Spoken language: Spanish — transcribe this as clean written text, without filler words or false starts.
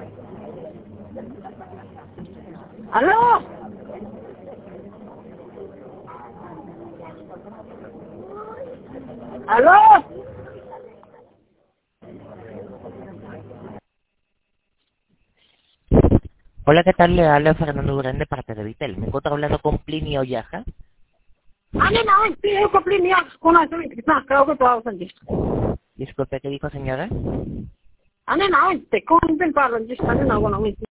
¿Aló? ¿Aló? Hola, ¿qué tal? Le habla Fernando Durán de parte de Vitel. Me encuentro hablando con Plinio Yaja. 나는 삐고 플리니아 코나 좀 있나 그러고 봐서지. Disculpe, ¿qué dijo, señora? 나는 때 콘텐츠 바로 이제 사는 나고 너무